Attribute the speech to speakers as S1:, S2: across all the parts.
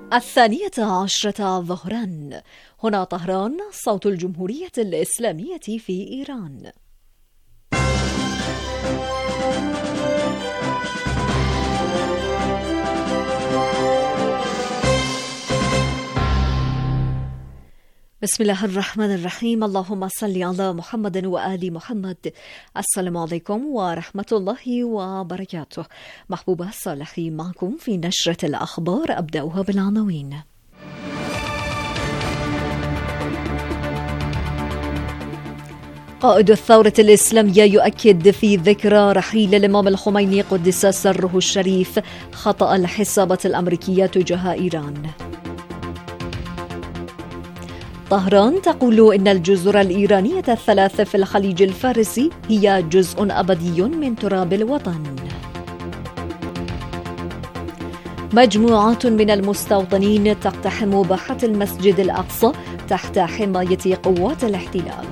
S1: 12 ظهرا. هنا طهران، صوت الجمهورية الإسلامية في إيران. بسم الله الرحمن الرحيم. اللهم صل على محمد وآل محمد. السلام عليكم ورحمة الله وبركاته. محبوبة صالحي معكم في نشرة الأخبار، أبدأها بالعناوين. قائد الثورة الإسلامية يؤكد في ذكرى رحيل الإمام الخميني قدس سره الشريف خطأ الحسابات الأمريكية تجاه إيران. طهران تقول إن الجزر الإيرانية الثلاث في الخليج الفارسي هي جزء أبدي من تراب الوطن. مجموعات من المستوطنين تقتحم باحة المسجد الأقصى تحت حماية قوات الاحتلال.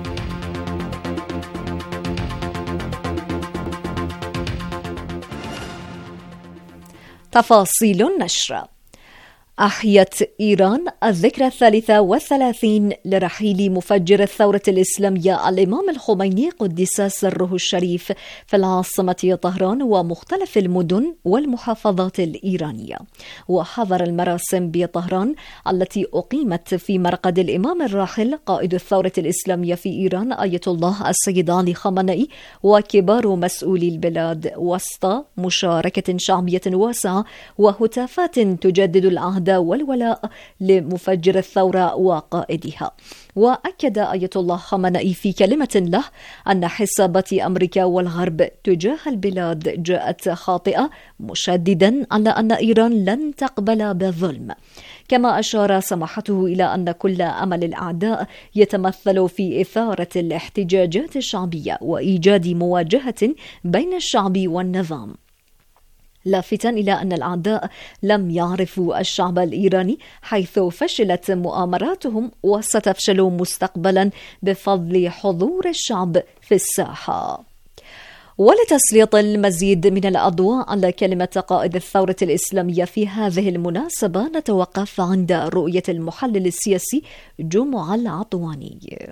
S1: تفاصيل النشر. أحيت إيران الذكرى 33 لرحيل مفجر الثورة الإسلامية الإمام الخميني قدس سره الشريف في العاصمة طهران ومختلف المدن والمحافظات الإيرانية. وحضر المراسم بطهران التي أقيمت في مرقد الإمام الراحل قائد الثورة الإسلامية في إيران آية الله السيد علي خامنئي وكبار مسؤولي البلاد، وسط مشاركة شعبية واسعة وهتافات تجدد العهد والولاء لمفجر الثورة وقائدها. وأكد آية الله خامنئي في كلمة له أن حسابات أمريكا والغرب تجاه البلاد جاءت خاطئة، مشددا على أن إيران لن تقبل بالظلم. كما أشار سماحته إلى أن كل أمل الأعداء يتمثل في إثارة الاحتجاجات الشعبية وإيجاد مواجهة بين الشعب والنظام، لافتا إلى أن الأعداء لم يعرفوا الشعب الإيراني حيث فشلت مؤامراتهم وستفشل مستقبلا بفضل حضور الشعب في الساحة. ولتسليط المزيد من الأضواء على كلمة قائد الثورة الإسلامية في هذه المناسبة، نتوقف عند رؤية المحلل السياسي جمعة العطواني.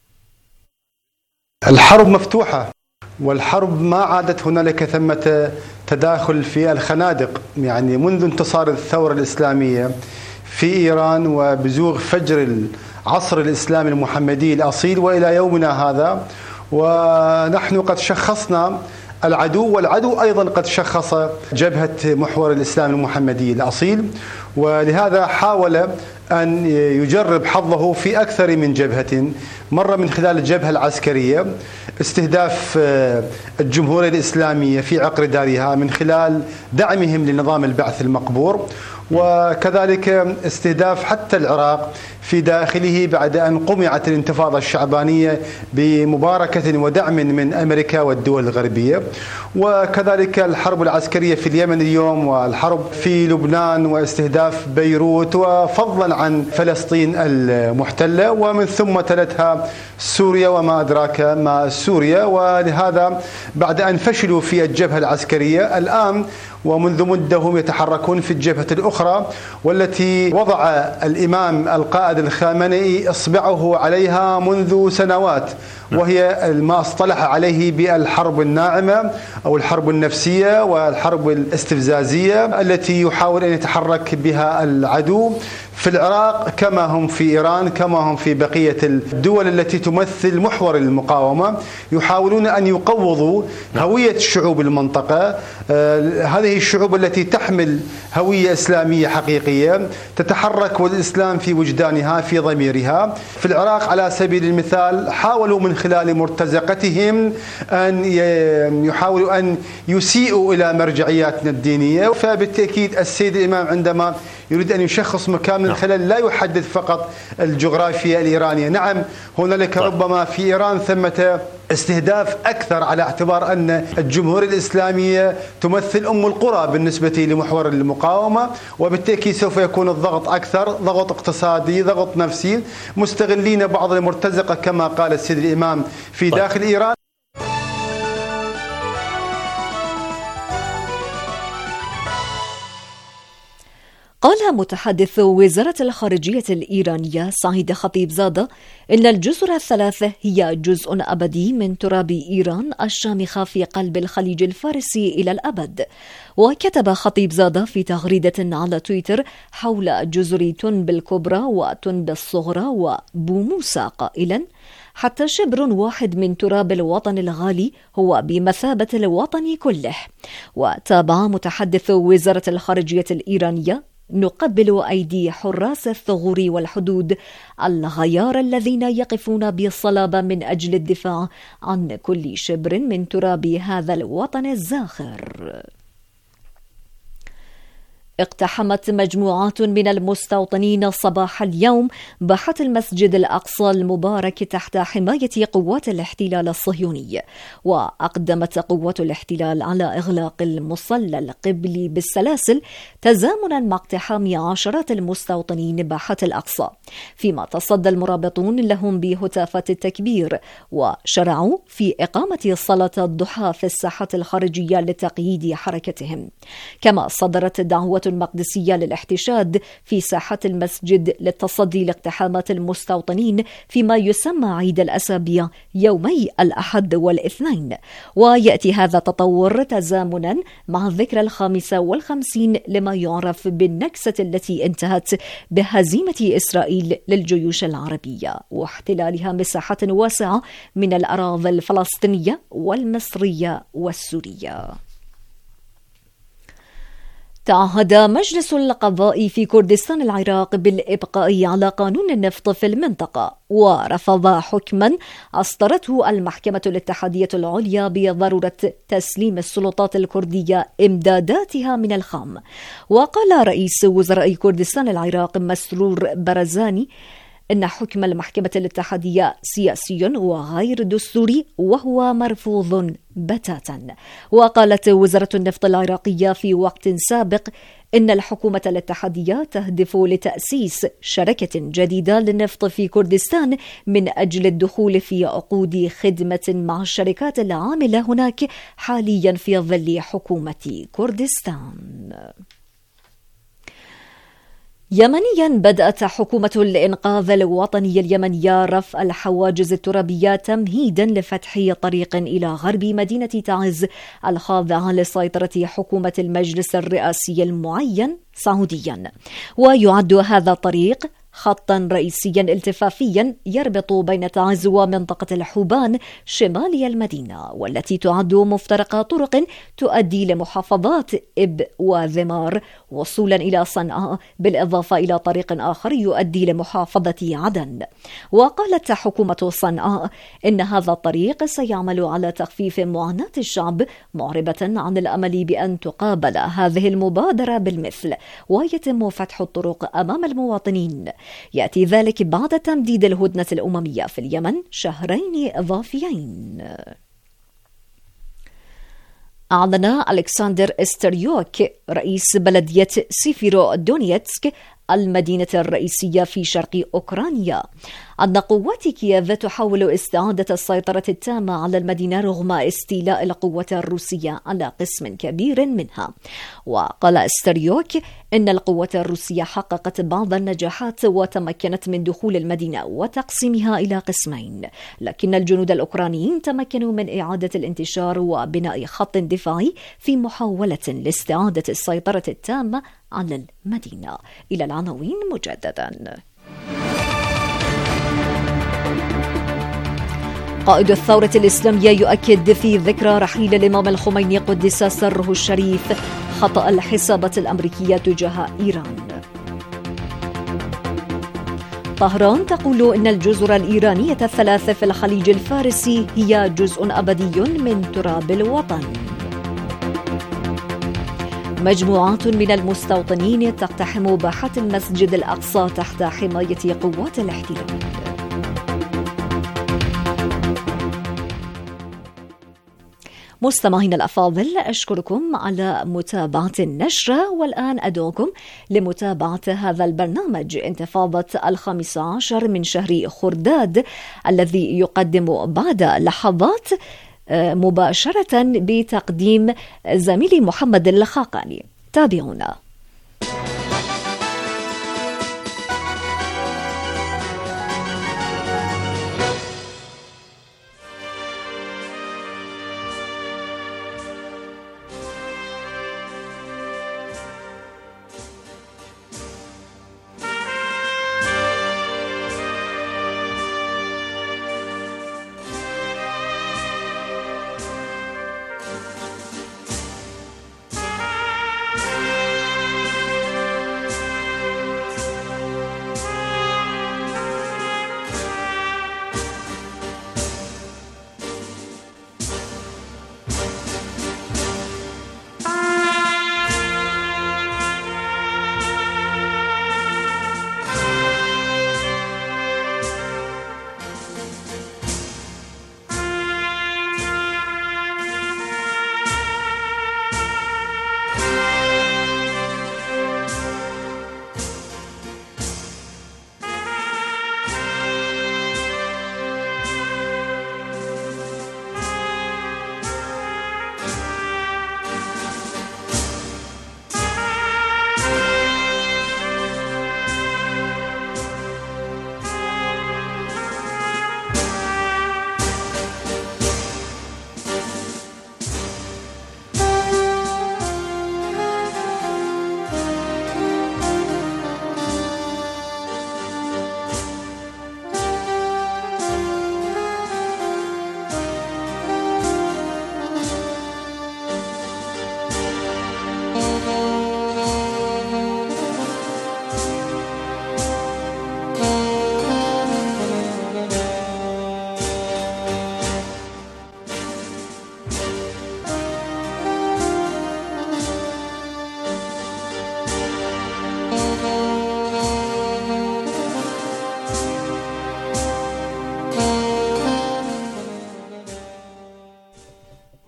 S2: الحرب مفتوحة، والحرب ما عادت هنالك ثمة تداخل في الخنادق. يعني منذ انتصار الثورة الإسلامية في إيران وبزوغ فجر العصر الإسلامي المحمدي الأصيل وإلى يومنا هذا، ونحن قد شخصنا العدو، والعدو أيضا قد شخص جبهة محور الإسلام المحمدي الأصيل، ولهذا حاول أن يجرب حظه في أكثر من جبهة. مرة من خلال الجبهة العسكرية، استهداف الجمهورية الإسلامية في عقر دارها من خلال دعمهم لنظام البعث المقبور، وكذلك استهداف حتى العراق في داخله بعد أن قمعت الانتفاضة الشعبانية بمباركة ودعم من أمريكا والدول الغربية، وكذلك الحرب العسكرية في اليمن اليوم، والحرب في لبنان، واستهداف بيروت، وفضلا عن فلسطين المحتلة، ومن ثم تلتها سوريا وما أدراك ما سوريا. ولهذا بعد أن فشلوا في الجبهة العسكرية، الآن ومنذ مدة هم يتحركون في الجبهة الأخرى، والتي وضع الإمام القائد الخامنئي إصبعه عليها منذ سنوات، وهي ما اصطلح عليه بالحرب الناعمة أو الحرب النفسية والحرب الاستفزازية التي يحاول أن يتحرك بها العدو في العراق كما هم في إيران كما هم في بقية الدول التي تمثل محور المقاومة. يحاولون أن يقوضوا هوية الشعوب المنطقة، هذه الشعوب التي تحمل هوية إسلامية حقيقية تتحرك والإسلام في وجدانها في ضميرها. في العراق على سبيل المثال حاولوا من خلال مرتزقتهم أن يحاولوا أن يسيئوا إلى مرجعياتنا الدينية، فبالتأكيد السيد الإمام عندما يريد أن يشخص مكان من خلال لا يحدد فقط الجغرافيا الإيرانية. نعم هنالك ربما في إيران ثمة استهداف أكثر، على اعتبار أن الجمهورية الإسلامية تمثل أم القرى بالنسبة لمحور المقاومة، وبالتأكيد سوف يكون الضغط أكثر، ضغط اقتصادي، ضغط نفسي، مستغلين بعض المرتزقة كما قال السيد الإمام في داخل إيران.
S1: قال متحدث وزارة الخارجية الإيرانية سعيد خطيبزادة إن الجزر الثلاث هي جزء أبدي من تراب إيران الشامخة في قلب الخليج الفارسي إلى الأبد. وكتب خطيبزادة في تغريدة على تويتر حول جزر تنب الكبرى وتنب الصغرى وبوموسى قائلا: حتى شبر واحد من تراب الوطن الغالي هو بمثابة الوطن كله. وتابع متحدث وزارة الخارجية الإيرانية: نقبل أيدي حراس الثغور والحدود الغيار الذين يقفون بصلابة من أجل الدفاع عن كل شبر من تراب هذا الوطن الزاخر. اقتحمت مجموعات من المستوطنين صباح اليوم باحة المسجد الأقصى المبارك تحت حماية قوات الاحتلال الصهيوني. وأقدمت قوات الاحتلال على إغلاق المصلى القبلي بالسلاسل تزامنا مع اقتحام عشرات المستوطنين باحة الأقصى، فيما تصدى المرابطون لهم بهتافات التكبير وشرعوا في إقامة صلاة الضحى في الساحات الخارجية لتقييد حركتهم. كما صدرت دعوة المقدسية للاحتشاد في ساحة المسجد للتصدي لاقتحامات المستوطنين فيما يسمى عيد الأسابيع يومي الأحد والاثنين. ويأتي هذا التطور تزامنا مع الذكرى 55 لما يعرف بالنكسة التي انتهت بهزيمة إسرائيل للجيوش العربية واحتلالها مساحات واسعة من الأراضي الفلسطينية والمصرية والسورية. تعهد مجلس القضاء في كردستان العراق بالإبقاء على قانون النفط في المنطقة، ورفض حكما أصدرته المحكمة الاتحادية العليا بضرورة تسليم السلطات الكردية إمداداتها من الخام. وقال رئيس وزراء كردستان العراق مسرور برزاني إن حكم المحكمة الاتحادية سياسي وغير دستوري وهو مرفوض بتاتا. وقالت وزارة النفط العراقية في وقت سابق إن الحكومة الاتحادية تهدف لتأسيس شركة جديدة للنفط في كردستان من أجل الدخول في عقود خدمة مع الشركات العاملة هناك حاليا في ظل حكومة كردستان. يمنيا بدأت حكومة الإنقاذ الوطني اليمنية رفع الحواجز الترابية تمهيدا لفتح طريق إلى غرب مدينة تعز الخاضعة لسيطرة حكومة المجلس الرئاسي المعين سعوديا. ويعد هذا الطريق خطا رئيسيا التفافيا يربط بين تعز ومنطقة الحوبان شمالي المدينة، والتي تعد مفترق طرق تؤدي لمحافظات إب وذمار وصولا إلى صنعاء، بالإضافة إلى طريق آخر يؤدي لمحافظة عدن. وقالت حكومة صنعاء إن هذا الطريق سيعمل على تخفيف معاناة الشعب، معربة عن الأمل بأن تقابل هذه المبادرة بالمثل ويتم فتح الطرق أمام المواطنين. يأتي ذلك بعد تمديد الهدنة الأممية في اليمن شهرين إضافيين. أعلن ألكسندر استريوك رئيس بلدية سيفيرو دونيتسك المدينة الرئيسية في شرق أوكرانيا أن قوات كييف تحاول استعادة السيطرة التامة على المدينة رغم استيلاء القوة الروسية على قسم كبير منها. وقال استريوك إن القوة الروسية حققت بعض النجاحات وتمكنت من دخول المدينة وتقسيمها إلى قسمين، لكن الجنود الأوكرانيين تمكنوا من إعادة الانتشار وبناء خط دفاعي في محاولة لاستعادة السيطرة التامة على المدينة. إلى العناوين مجددا. قائد الثورة الإسلامية يؤكد في ذكرى رحيل الإمام الخميني قدس سره الشريف خطأ الحسابات الأمريكية تجاه إيران. طهران تقول إن الجزر الإيرانية الثلاث في الخليج الفارسي هي جزء أبدي من تراب الوطن. مجموعات من المستوطنين تقتحم باحة المسجد الأقصى تحت حماية قوات الاحتلال. مستمعين الأفاضل، أشكركم على متابعة النشرة، والآن أدعوكم لمتابعة هذا البرنامج انتفاضة 15 من شهر خرداد الذي يقدم بعد لحظات مباشرة بتقديم زميلي محمد الخاقاني. تابعونا.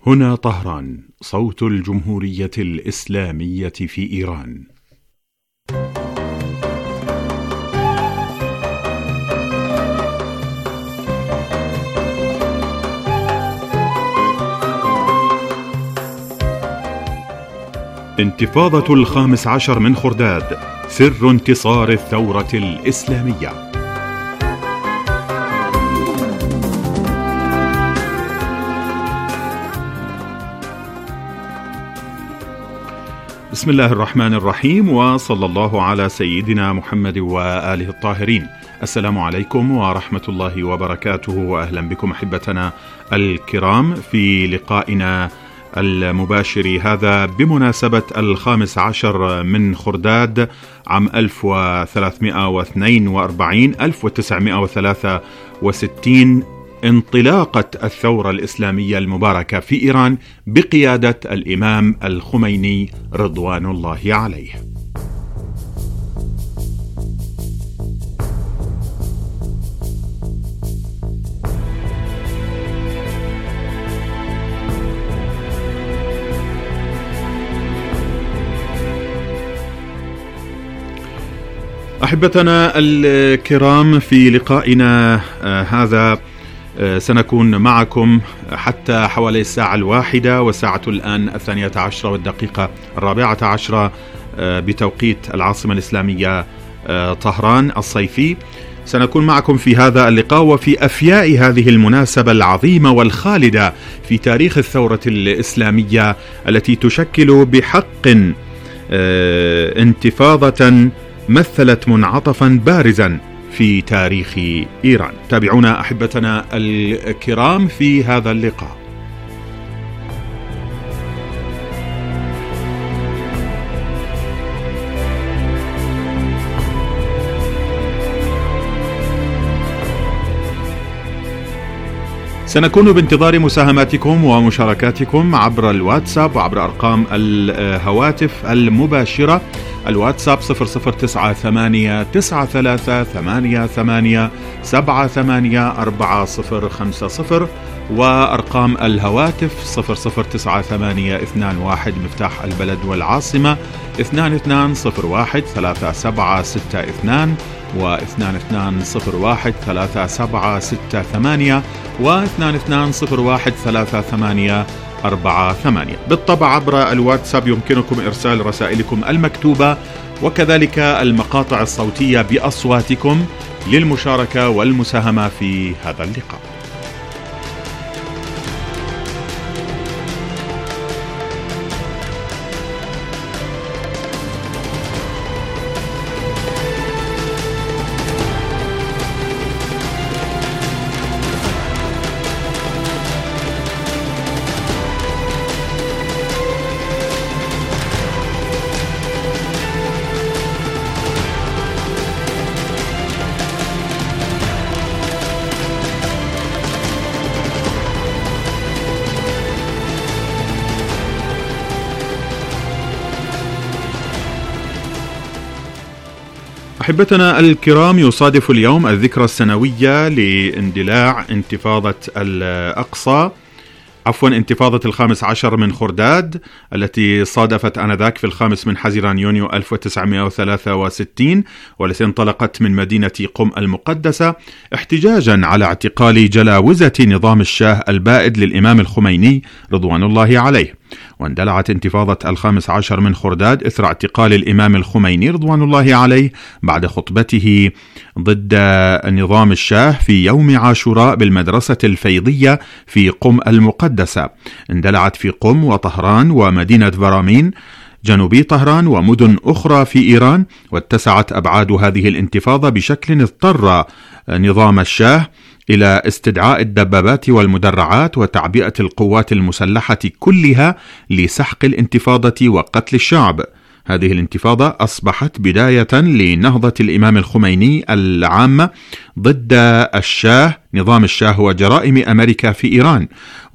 S3: هنا طهران، صوت الجمهورية الإسلامية في إيران. انتفاضة 15 من خرداد، سر انتصار الثورة الإسلامية. بسم الله الرحمن الرحيم، وصلى الله على سيدنا محمد وآله الطاهرين. السلام عليكم ورحمة الله وبركاته، وأهلا بكم أحبتنا الكرام في لقائنا المباشر هذا بمناسبة 15 من خرداد عام 1342 انطلاقة الثورة الإسلامية المباركة في إيران بقيادة الإمام الخميني رضوان الله عليه. أحبتنا الكرام، في لقائنا هذا سنكون معكم حتى حوالي الساعة 1، وساعة الآن 12:04 بتوقيت العاصمة الإسلامية طهران الصيفي. سنكون معكم في هذا اللقاء وفي أفياء هذه المناسبة العظيمة والخالدة في تاريخ الثورة الإسلامية، التي تشكل بحق انتفاضة مثلت منعطفا بارزا في تاريخ إيران. تابعونا أحبتنا الكرام في هذا اللقاء. سنكون بانتظار مساهماتكم ومشاركاتكم عبر الواتساب وعبر أرقام الهواتف المباشرة. الواتساب 00938888784050، وأرقام الهواتف 009821 مفتاح البلد والعاصمة 22013762 و22013768 و22013848. بالطبع عبر الواتساب يمكنكم إرسال رسائلكم المكتوبة وكذلك المقاطع الصوتية بأصواتكم للمشاركة والمساهمة في هذا اللقاء. أحبتنا الكرام، يصادف اليوم الذكرى السنوية لاندلاع انتفاضة انتفاضة 15 من خرداد، التي صادفت آنذاك في 5 من حزيران يونيو 1963، والتي انطلقت من مدينة قم المقدسة احتجاجا على اعتقال جلاوزة نظام الشاه البائد للإمام الخميني رضوان الله عليه. واندلعت انتفاضة 15 من خرداد إثر اعتقال الإمام الخميني رضوان الله عليه بعد خطبته ضد نظام الشاه في يوم عاشوراء بالمدرسة الفيضية في قم المقدسة. اندلعت في قم وطهران ومدينة فرامين جنوبي طهران ومدن أخرى في إيران، واتسعت أبعاد هذه الانتفاضة بشكل اضطر نظام الشاه إلى استدعاء الدبابات والمدرعات وتعبئة القوات المسلحة كلها لسحق الانتفاضة وقتل الشعب. هذه الانتفاضة أصبحت بداية لنهضة الإمام الخميني العامة ضد الشاه، نظام الشاه وجرائم أمريكا في إيران،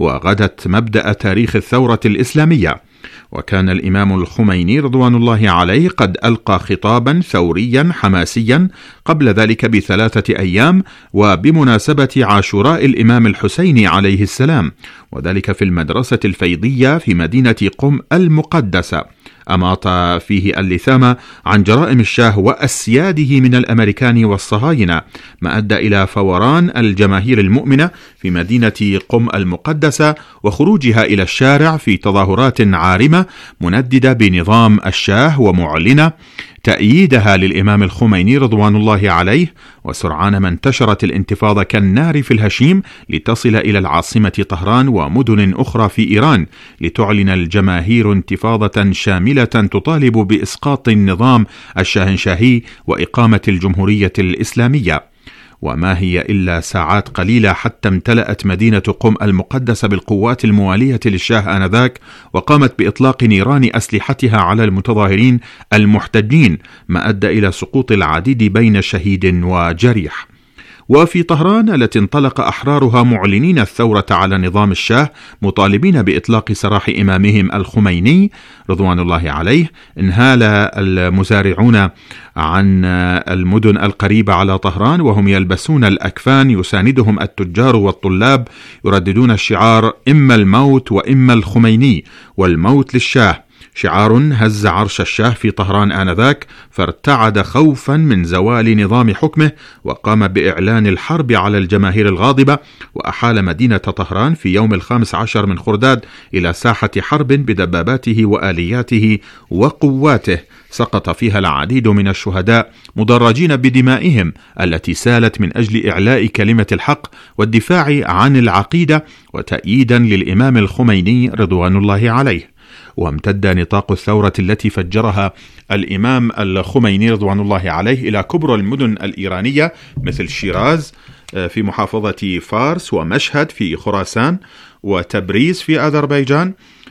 S3: وغدت مبدأ تاريخ الثورة الإسلامية. وكان الإمام الخميني رضوان الله عليه قد ألقى خطابا ثوريا حماسيا قبل ذلك ب3 أيام، وبمناسبة عاشوراء الإمام الحسين عليه السلام، وذلك في المدرسة الفيضية في مدينة قم المقدسة. أماط فيه اللثام عن جرائم الشاه وأسياده من الأمريكان والصهاينة، ما أدى إلى فوران الجماهير المؤمنة في مدينة قم المقدسة وخروجها إلى الشارع في تظاهرات عارمة منددة بنظام الشاه ومعلنة تأييدها للإمام الخميني رضوان الله عليه. وسرعان ما انتشرت الانتفاضة كالنار في الهشيم لتصل إلى العاصمة طهران ومدن أخرى في إيران، لتعلن الجماهير انتفاضة شاملة تطالب بإسقاط النظام الشاهنشاهي وإقامة الجمهورية الإسلامية. وما هي إلا ساعات قليلة حتى امتلأت مدينة قم المقدسة بالقوات الموالية للشاه آنذاك، وقامت بإطلاق نيران أسلحتها على المتظاهرين المحتجين، ما أدى إلى سقوط العديد بين شهيد وجريح. وفي طهران التي انطلق أحرارها معلنين الثورة على نظام الشاه مطالبين بإطلاق سراح إمامهم الخميني رضوان الله عليه، انهال المزارعون عن المدن القريبة على طهران وهم يلبسون الأكفان، يساندهم التجار والطلاب يرددون الشعار إما الموت وإما الخميني، والموت للشاه، شعار هز عرش الشاه في طهران آنذاك، فارتعد خوفا من زوال نظام حكمه، وقام بإعلان الحرب على الجماهير الغاضبة، وأحال مدينة طهران في يوم 15 من خرداد إلى ساحة حرب بدباباته وآلياته وقواته، سقط فيها العديد من الشهداء مدرجين بدمائهم التي سالت من أجل إعلاء كلمة الحق والدفاع عن العقيدة وتأييدا للإمام الخميني رضوان الله عليه. وامتد نطاق الثورة التي فجرها الإمام الخميني رضوان الله عليه إلى كبرى المدن الإيرانية مثل شيراز في محافظة فارس، ومشهد في خراسان، وتبريز في أذربيجان،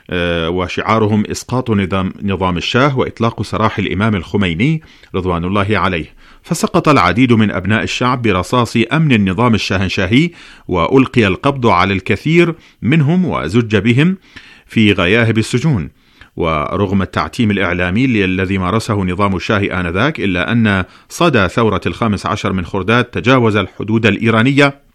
S3: وشعارهم إسقاط نظام الشاه وإطلاق سراح الإمام الخميني رضوان الله عليه. فسقط العديد من أبناء الشعب برصاص أمن النظام الشاهنشاهي، وألقي القبض على الكثير منهم وزج بهم في غياهب السجون. ورغم التعتيم الإعلامي الذي مارسه نظام الشاه آنذاك، إلا أن صدى ثورة 15 من خرداد تجاوز الحدود الإيرانية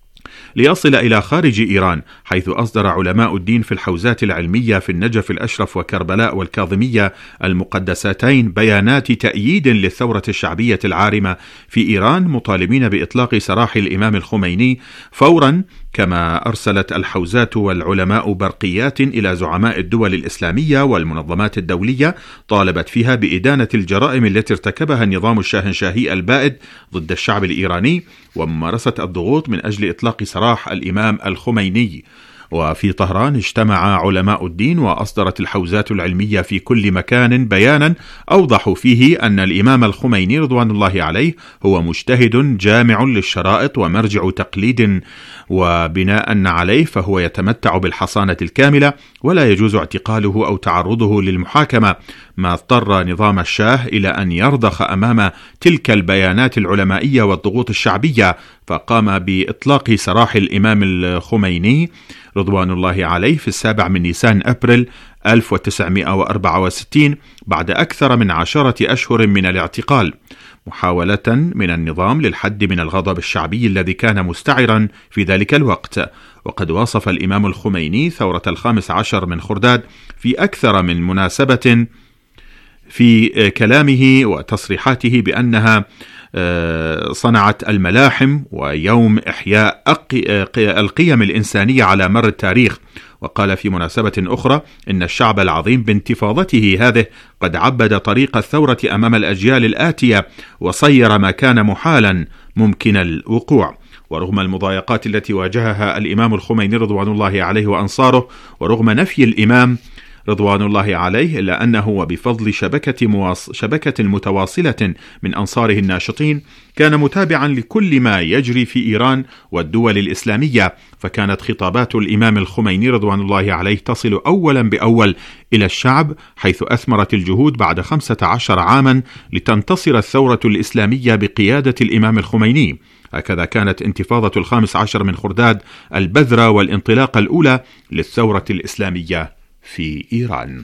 S3: ليصل إلى خارج إيران، حيث أصدر علماء الدين في الحوزات العلمية في النجف الأشرف وكربلاء والكاظمية المقدستين بيانات تأييد للثورة الشعبية العارمة في إيران، مطالبين بإطلاق سراح الإمام الخميني فورا. كما أرسلت الحوزات والعلماء برقيات إلى زعماء الدول الإسلامية والمنظمات الدولية، طالبت فيها بإدانة الجرائم التي ارتكبها النظام الشاهنشاهي البائد ضد الشعب الإيراني، وممارسة الضغوط من أجل إطلاق سراح الإمام الخميني. وفي طهران اجتمع علماء الدين، وأصدرت الحوزات العلمية في كل مكان بيانا أوضحوا فيه أن الإمام الخميني رضوان الله عليه هو مجتهد جامع للشرائط ومرجع تقليد، وبناء عليه فهو يتمتع بالحصانة الكاملة، ولا يجوز اعتقاله أو تعرضه للمحاكمة، ما اضطر نظام الشاه إلى أن يرضخ أمام تلك البيانات العلمائية والضغوط الشعبية، فقام بإطلاق سراح الإمام الخميني رضوان الله عليه في 7 من نيسان أبريل 1964 بعد أكثر من 10 أشهر من الاعتقال، محاولة من النظام للحد من الغضب الشعبي الذي كان مستعرا في ذلك الوقت. وقد وصف الإمام الخميني ثورة 15 من خرداد في أكثر من مناسبة في كلامه وتصريحاته بأنها صنعت الملاحم ويوم إحياء القيم الإنسانية على مر التاريخ. وقال في مناسبة أخرى إن الشعب العظيم بانتفاضته هذه قد عبد طريق الثورة أمام الأجيال الآتية، وصير ما كان محالا ممكن الوقوع. ورغم المضايقات التي واجهها الإمام الخميني رضوان الله عليه وأنصاره، ورغم نفي الإمام رضوان الله عليه، إلا أنه وبفضل شبكة متواصلة من أنصاره الناشطين كان متابعا لكل ما يجري في إيران والدول الإسلامية، فكانت خطابات الإمام الخميني رضوان الله عليه تصل أولا بأول إلى الشعب، حيث أثمرت الجهود بعد 15 عاما لتنتصر الثورة الإسلامية بقيادة الإمام الخميني. هكذا كانت انتفاضة 15 من خرداد البذرة والانطلاقة الأولى للثورة الإسلامية في إيران.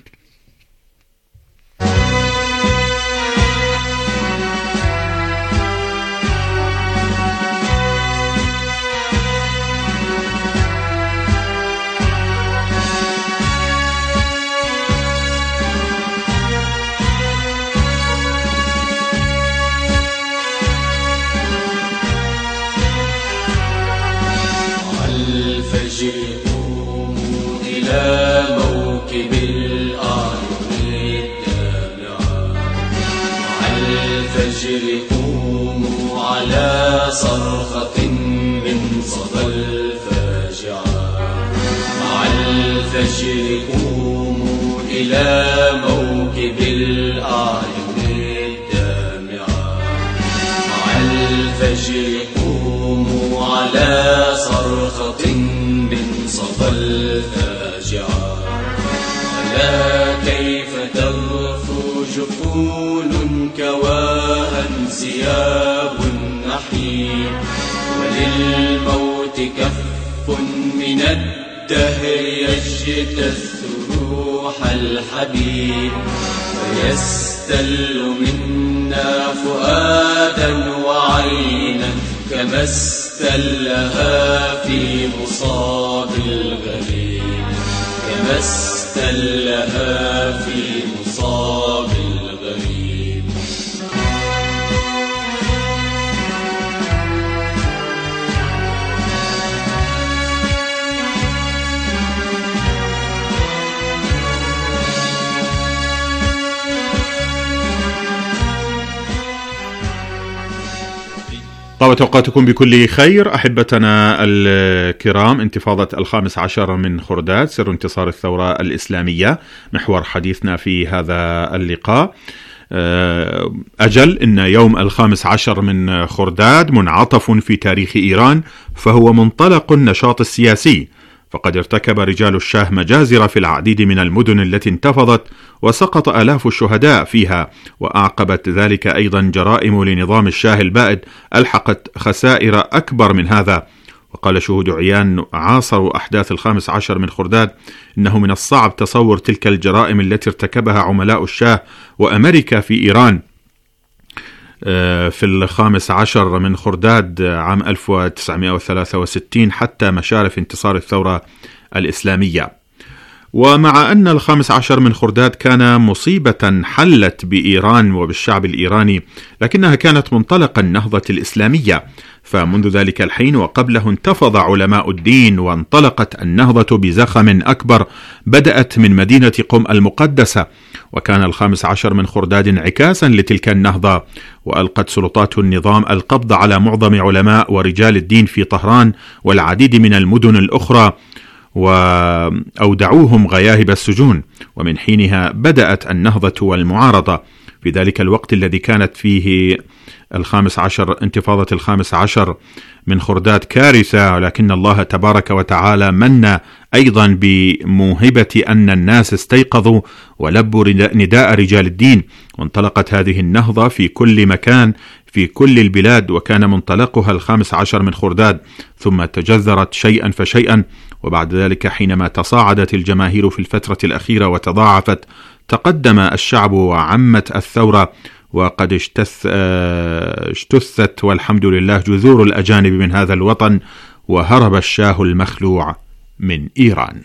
S4: قوموا إلى موكب الأعين الدامعة، مع الفجر قوموا على صرخة من صدى الفاجعة، مع الفجر قوموا إلى موكب الأعين الدامعة، مع الفجر قوموا على صرخة من صدى الفاجعة. ألا كيف تغفو جفون كواها انسياب النحيب، وللموت كف من الدهر يجتث روح الحبيب، فيستل منا فؤادا وعينا كما استلها في مصاب الغريب، كما استلها في مصاب الغريب.
S3: طابت أوقاتكم بكل خير أحبتنا الكرام. انتفاضة 15 من خرداد، سر انتصار الثورة الإسلامية، محور حديثنا في هذا اللقاء. أجل إن يوم 15 من خرداد منعطف في تاريخ إيران، فهو منطلق النشاط السياسي، فقد ارتكب رجال الشاه مجازر في العديد من المدن التي انتفضت، وسقط آلاف الشهداء فيها، وأعقبت ذلك أيضا جرائم لنظام الشاه البائد ألحقت خسائر أكبر من هذا. وقال شهود عيان عاصروا أحداث 15 من خرداد إنه من الصعب تصور تلك الجرائم التي ارتكبها عملاء الشاه وأمريكا في إيران في 15 من خرداد عام 1963 حتى مشارف انتصار الثورة الإسلامية. ومع أن 15 من خرداد كان مصيبة حلت بإيران وبالشعب الإيراني، لكنها كانت منطلق النهضة الإسلامية، فمنذ ذلك الحين وقبله انتفض علماء الدين، وانطلقت النهضة بزخم أكبر بدأت من مدينة قم المقدسة. وكان 15 من خرداد انعكاسا لتلك النهضة، وألقت سلطات النظام القبض على معظم علماء ورجال الدين في طهران والعديد من المدن الأخرى، وأودعوهم غياهب السجون. ومن حينها بدأت النهضة والمعارضة. في ذلك الوقت الذي كانت فيه 15 انتفاضة 15 من خرداد كارثة، ولكن الله تبارك وتعالى من أيضا بموهبة أن الناس استيقظوا ولبوا نداء رجال الدين، وانطلقت هذه النهضة في كل مكان في كل البلاد، وكان منطلقها 15 من خرداد، ثم تجذرت شيئا فشيئا. وبعد ذلك حينما تصاعدت الجماهير في الفترة الأخيرة وتضاعفت، تقدم الشعب وعمت الثورة، وقد اجتثت والحمد لله جذور الأجانب من هذا الوطن، وهرب الشاه المخلوع من إيران.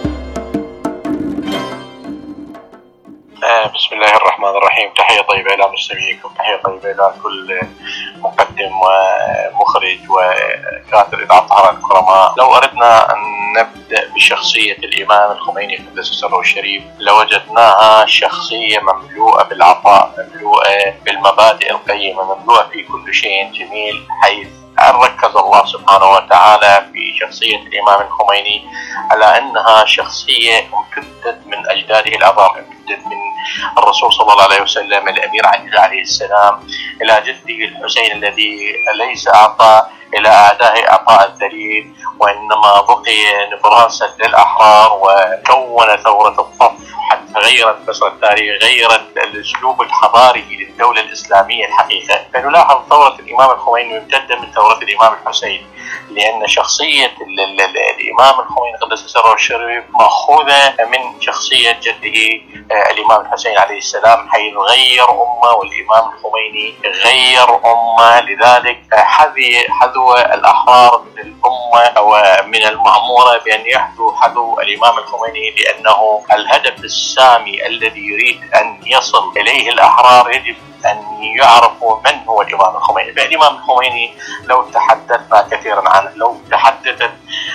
S5: بسم الله الرحمن الرحيم. تحية طيبة إلى المستمعين. تحية طيبة لكل مقدم ومخرج وكاتب إذاعة الطهران الكرماء. لو أردنا أن نبدأ بشخصية الإمام الخميني قدس سره الشريف لوجدناها شخصية مملوءة بالعطاء، مملوءة بالمبادئ القيمة، مملوءة في كل شيء جميل، حيث ركز الله سبحانه وتعالى في شخصية الإمام الخميني على أنها شخصية امتدت من أجداده العظام، امتدت من الرسول صلى الله عليه وسلم الأمير عليه السلام إلى جده الحسين الذي ليس أعطى إلى أعدائه أعطاء الذليل، وإنما بقي نبراسا للأحرار وكون ثورة الطف حتى غيرت مسار التاريخ، غيرت الأسلوب الحضاري للدولة الإسلامية الحقيقة. فنلاحظ ثورة الإمام الخميني ممتدة من ثورة الإمام الحسين، لأن شخصية الإمام الخميني قدس سره الشريف مأخوذة من شخصية جده الإمام الحسين عليه السلام، حيث غير أمة، والإمام الخميني غير أمة. لذلك حذو الأحرار من الأمة أو من المأمورة بأن حذو الإمام الخميني، لأنه الهدف السامي الذي يريد أن يصل إليه الأحرار يجب أن يعرفوا من هو الإمام الخميني. فالإمام الخميني لو تحدثنا كثيرا عنه، لو تحدثت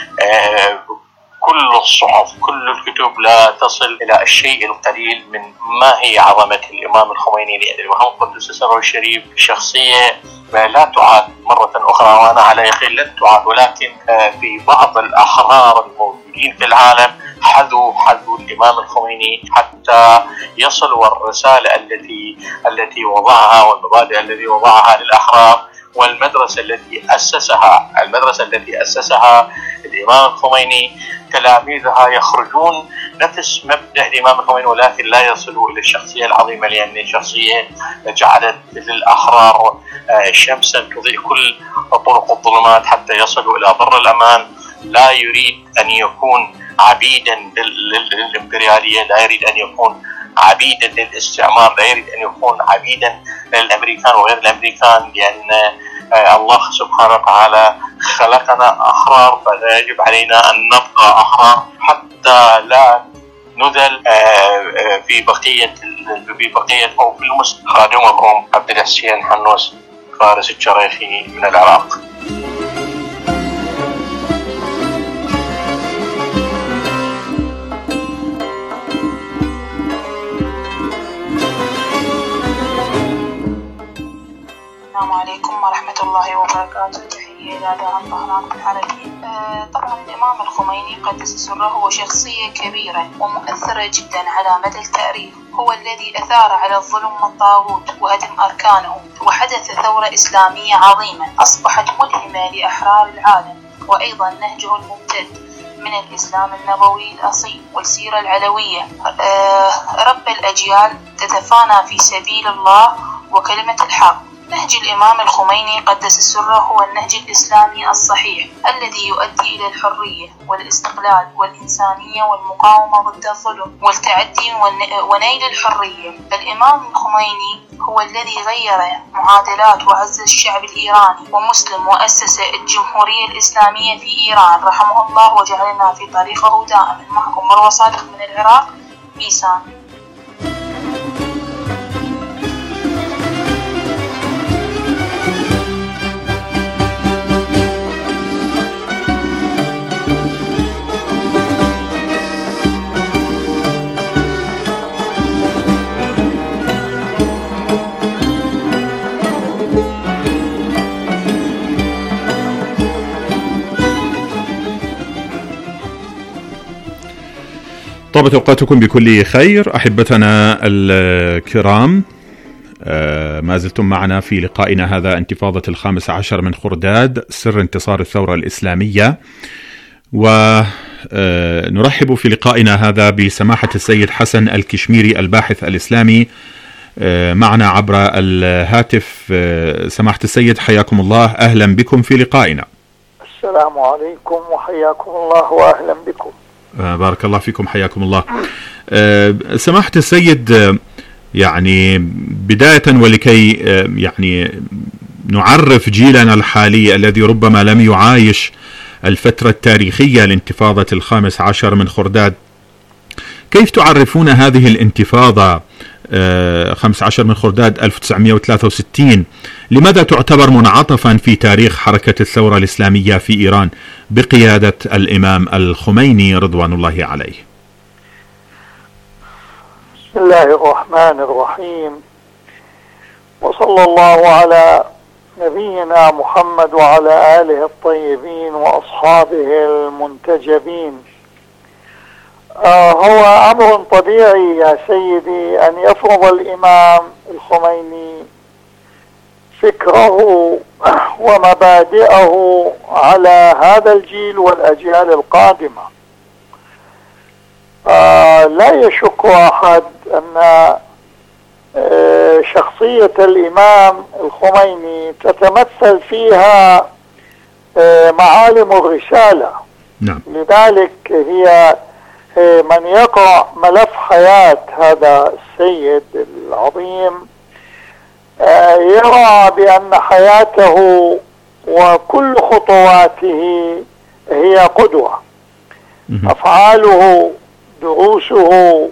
S5: كل الصحف كل الكتب لا تصل إلى الشيء القليل من ما هي عظمة الإمام الخميني، لأن الإمام قدس سره الشريف شخصية لا تعاد مرة أخرى، وأنا على يقين لن تعاد، ولكن في بعض الأحرار الموجودين في العالم حذو الإمام الخميني حتى يصلوا الرسالة التي وضعها والمبادئ التي وضعها للأحرار، والمدرسة التي أسسها الإمام الخميني. تلاميذها يخرجون نفس مبدأ الإمام الخميني، ولكن لا يصلوا إلى الشخصية العظيمة، لأن الشخصية جعلت للأحرار شمسا تضيء كل طرق الظلمات حتى يصلوا إلى بر الأمان. لا يريد أن يكون عبيدا للإمبريالية، لا يريد أن يكون عبيدا للاستعمار، لا يريد أن يكون عبيدا للأمريكان وغير الأمريكان، لأن الله سبحانه وتعالى خلقنا أحرار، فلا يجب علينا أن نبقى أحرار حتى لا نذل في بقية أو في المستقبل. خادمكم عبد الحسين حنوس، فارس الشريفي من العراق.
S6: السلام عليكم ورحمة الله وبركاته. تحية إلى إذاعة الطهران العربية. طبعا الإمام الخميني قدس سره هو شخصية كبيرة ومؤثرة جدا على مدى التاريخ، هو الذي أثار على الظلم والطاغوت وهدم أركانه، وحدث ثورة إسلامية عظيمة أصبحت ملهمة لأحرار العالم، وأيضا نهجه الممتد من الإسلام النبوي الأصيل والسيرة العلوية رب الأجيال تتفانى في سبيل الله وكلمة الحق. نهج الإمام الخميني قدس سره هو النهج الإسلامي الصحيح الذي يؤدي إلى الحرية والاستقلال والإنسانية والمقاومة ضد الظلم والتعدي ونيل الحرية. الإمام الخميني هو الذي غير معادلات وعز الشعب الإيراني ومسلم، وأسس الجمهورية الإسلامية في إيران رحمه الله وجعلنا في طريقه دائما. معكم مروة صادق من العراق، بيسان.
S3: طابت أوقاتكم بكل خير أحبتنا الكرام. ما زلتم معنا في لقائنا هذا انتفاضة 15 من خرداد، سر انتصار الثورة الإسلامية، ونرحب في لقائنا هذا بسماحة السيد حسن الكشميري الباحث الإسلامي معنا عبر الهاتف. سماحة السيد حياكم الله، أهلا بكم في لقائنا.
S7: السلام عليكم وحياكم الله وأهلا بكم.
S3: بارك الله فيكم، حياكم الله. سماحة السيد، يعني بداية ولكي يعني نعرف جيلنا الحالي الذي ربما لم يعايش الفترة التاريخية لانتفاضة 15 من خرداد، كيف تعرفون هذه الانتفاضة 15 من خرداد 1963 لماذا تعتبر منعطفا في تاريخ حركة الثورة الإسلامية في إيران بقيادة الإمام الخميني رضوان الله عليه؟
S7: بسم الله الرحمن الرحيم، وصلى الله على نبينا محمد وعلى آله الطيبين وأصحابه المنتجبين. هو أمر طبيعي يا سيدي أن يفرض الإمام الخميني فكره ومبادئه على هذا الجيل والأجيال القادمة. لا يشك أحد أن شخصية الإمام الخميني تتمثل فيها معالم الرسالة.
S3: نعم.
S7: لذلك هي من يقرأ ملف حياة هذا السيد العظيم يرى بأن حياته وكل خطواته هي قدوة، أفعاله، دروسه.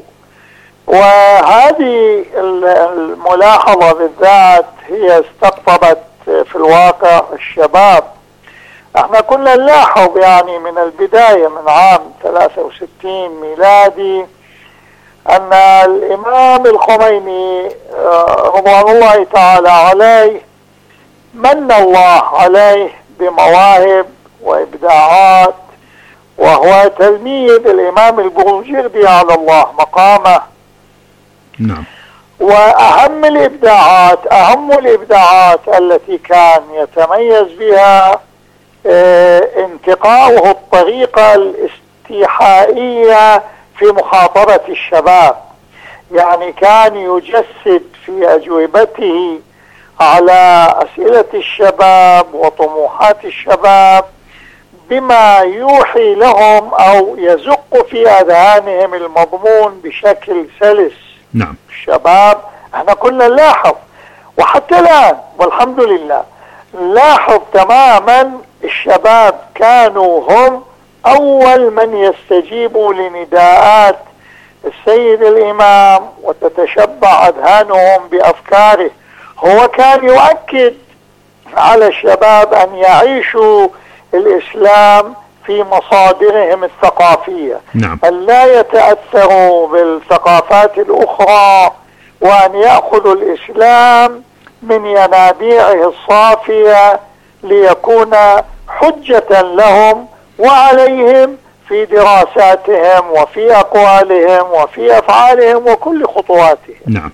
S7: وهذه الملاحظة بالذات هي استقطبت في الواقع الشباب. احنا كنا نلاحظ يعني من البداية من عام 63 ميلادي أن الإمام الخميني رضوان الله تعالى عليه من الله عليه بمواهب وإبداعات، وهو تلميذ الإمام البروجردي على الله مقامه.
S3: نعم.
S7: وأهم الإبداعات التي كان يتميز بها انتقاؤه الطريقة الاستيحائية في مخاطبة الشباب. يعني كان يجسد في أجوبته على أسئلة الشباب وطموحات الشباب بما يوحي لهم أو يزق في أذهانهم المضمون بشكل سلس.
S3: نعم.
S7: الشباب احنا كنا نلاحظ، وحتى الآن والحمد لله نلاحظ تماما الشباب كانوا هم أول من يستجيبوا لنداءات السيد الإمام وتتشبع أذهانهم بأفكاره. هو كان يؤكد على الشباب أن يعيشوا الإسلام في مصادرهم الثقافية.
S3: نعم.
S7: أن لا يتأثروا بالثقافات الأخرى، وأن يأخذوا الإسلام من ينابيعه الصافية ليكون حجة لهم وعليهم في دراساتهم وفي أقوالهم وفي أفعالهم وكل خطواتهم.
S3: نعم.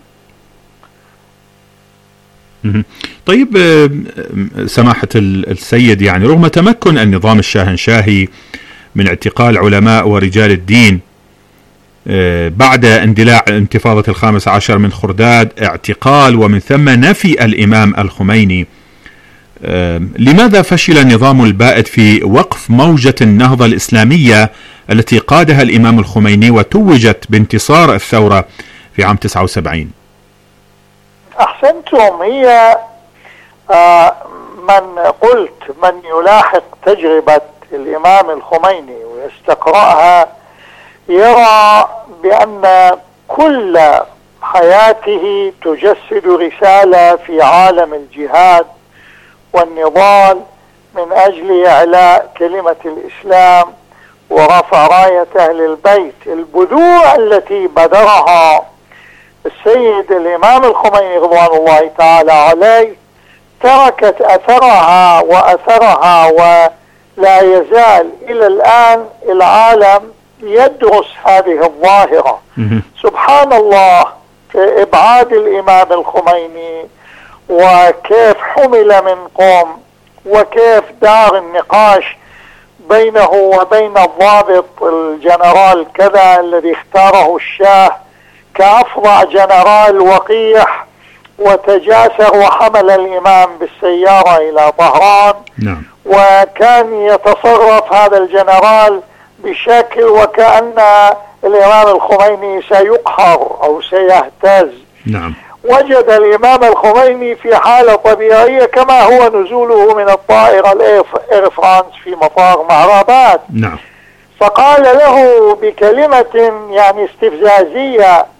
S3: طيب سماحة السيد، يعني رغم تمكن النظام الشاهنشاهي من اعتقال علماء ورجال الدين بعد اندلاع انتفاضة 15 من خرداد، اعتقال ومن ثم نفي الإمام الخميني، لماذا فشل النظام البائد في وقف موجة النهضة الإسلامية التي قادها الإمام الخميني وتوجت بانتصار الثورة في عام 79؟
S7: أحسنتم. هي من يلاحق تجربة الإمام الخميني ويستقرأها يرى بأن كل حياته تجسد رسالة في عالم الجهاد والنضال من أجل إعلاء كلمة الإسلام ورفع راية أهل البيت. البذور التي بذرها السيد الإمام الخميني رضوان الله تعالى عليه تركت أثرها ولا يزال إلى الآن العالم يدرس هذه الظاهرة. سبحان الله في إبعاد الإمام الخميني، وكيف حمل من قوم، وكيف دار النقاش بينه وبين الضابط الجنرال كذا الذي اختاره الشاه كأفظع جنرال وقيح، وتجاسر وحمل الإمام بالسيارة إلى طهران.
S3: نعم.
S7: وكان يتصرف هذا الجنرال بشكل وكأن الإمام الخميني سيقهر أو سيهتز.
S3: نعم.
S7: وجد الإمام الخميني في حالة طبيعية كما هو نزوله من الطائرة الإير فرانس في مطار معرابات.
S3: نعم.
S7: فقال له بكلمة يعني استفزازية: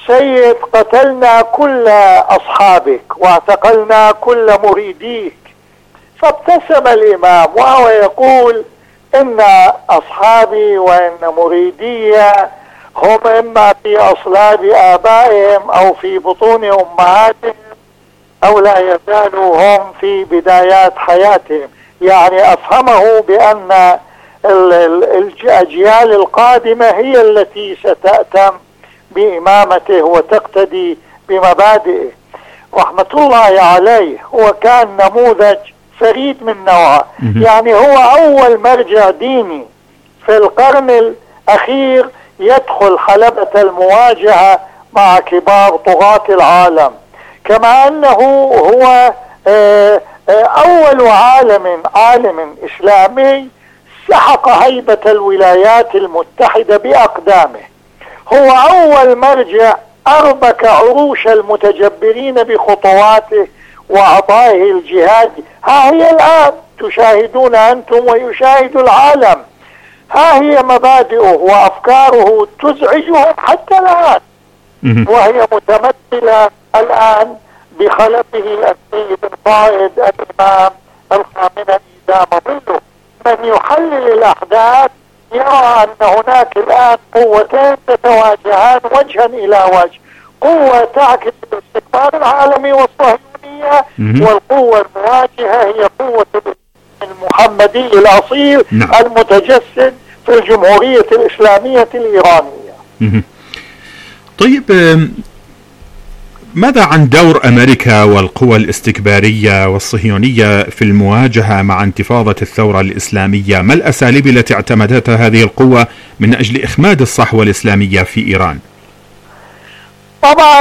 S7: سيد قتلنا كل أصحابك واعتقلنا كل مريديك. فابتسم الإمام وهو يقول إن أصحابي وإن مريدي هم إما في أصلاب آبائهم أو في بطون أمهاتهم أو لا يزالوا هم في بدايات حياتهم. يعني أفهمه بأن الأجيال القادمة هي التي ستأتم بإمامته وتقتدي بمبادئه. رحمة الله عليه هو كان نموذج فريد من نوعه. يعني هو أول مرجع ديني في القرن الأخير يدخل حلبة المواجهة مع كبار طغاة العالم، كما أنه هو أول عالم إسلامي سحق هيبة الولايات المتحدة بأقدامه. هو أول مرجع أربك عروش المتجبرين بخطواته وعطائه الجهاد. ها هي الآن تشاهدون أنتم ويشاهد العالم، ها هي مبادئه وأفكاره تزعجهم حتى الآن، وهي متمثلة الآن بخلفه السيد القائد الإمام الخامنئي دام ظله. من يحلل الأحداث يرى أن هناك الآن قوتين تتواجهان وجها إلى وجه، قوة تعكس الاستقرار العالمي والصهيونية، والقوة المواجهة هي قوة المحمدي الأصيل المتجسد في الجمهورية الإسلامية الإيرانية.
S3: طيب، ماذا عن دور أمريكا والقوى الاستكبارية والصهيونية في المواجهة مع انتفاضة الثورة الإسلامية؟ ما الأساليب التي اعتمدتها هذه القوة من أجل إخماد الصحوة الإسلامية في إيران؟
S7: طبعا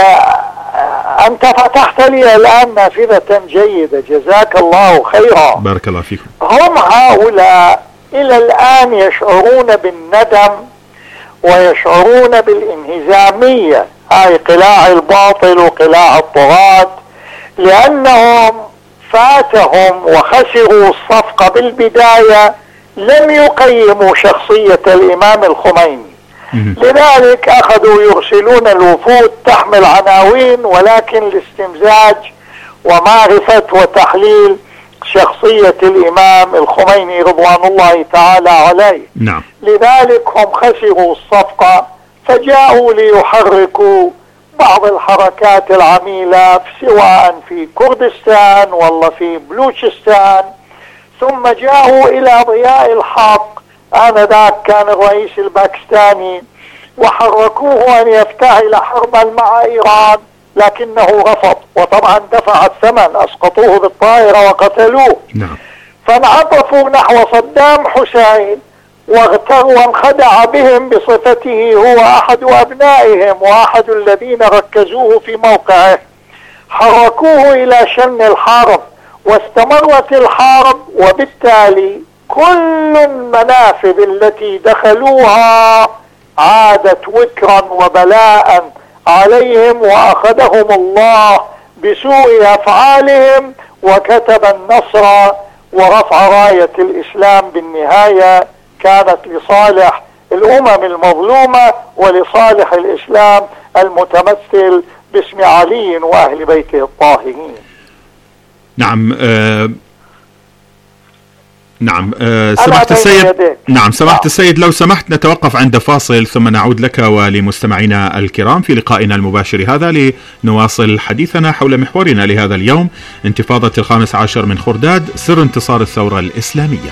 S7: أنت فتحت لي الآن نافذة جيدة، جزاك الله خيرا.
S3: بارك الله فيكم.
S7: هم هؤلاء إلى الآن يشعرون بالندم ويشعرون بالانهزامية، هاي قلاع الباطل وقلاع الطغاة، لأنهم فاتهم وخسروا الصفقة بالبداية، لم يقيموا شخصية الإمام الخميني. لذلك أخذوا يرسلون الوفود تحمل عناوين، ولكن لاستمزاج ومعرفة وتحليل شخصية الإمام الخميني رضوان الله تعالى عليه.
S3: نعم.
S7: لذلك هم خسروا الصفقة، فجاءوا ليحركوا بعض الحركات العميلة سواء في كردستان ولا في بلوچستان، ثم جاءوا إلى ضياء الحق، آنذاك كان الرئيس الباكستاني، وحركوه أن يفتعل حربا مع إيران، لكنه رفض، وطبعا دفع الثمن، أسقطوه بالطائرة وقتلوه.
S3: نعم.
S7: فانعطفوا نحو صدام حسين وانخدع بهم بصفته هو أحد أبنائهم وأحد الذين ركزوه في موقعه، حركوه إلى شن الحرب، واستمرت الحرب، وبالتالي كل المنافذ التي دخلوها عادت وكرا وبلاء عليهم، وأخذهم الله بسوء أفعالهم، وكتب النصر ورفع راية الإسلام بالنهاية كانت لصالح الأمم المظلومة ولصالح الإسلام المتمثل باسم علي وأهل بيته الطاهرين.
S3: نعم. نعم. سمحت السيد. نعم سمحت السيد، لو سمحت نتوقف عند فاصل ثم نعود لك ولمستمعينا الكرام في لقائنا المباشر هذا لنواصل حديثنا حول محورنا لهذا اليوم، انتفاضة 15 من خرداد، سر انتصار الثورة الإسلامية.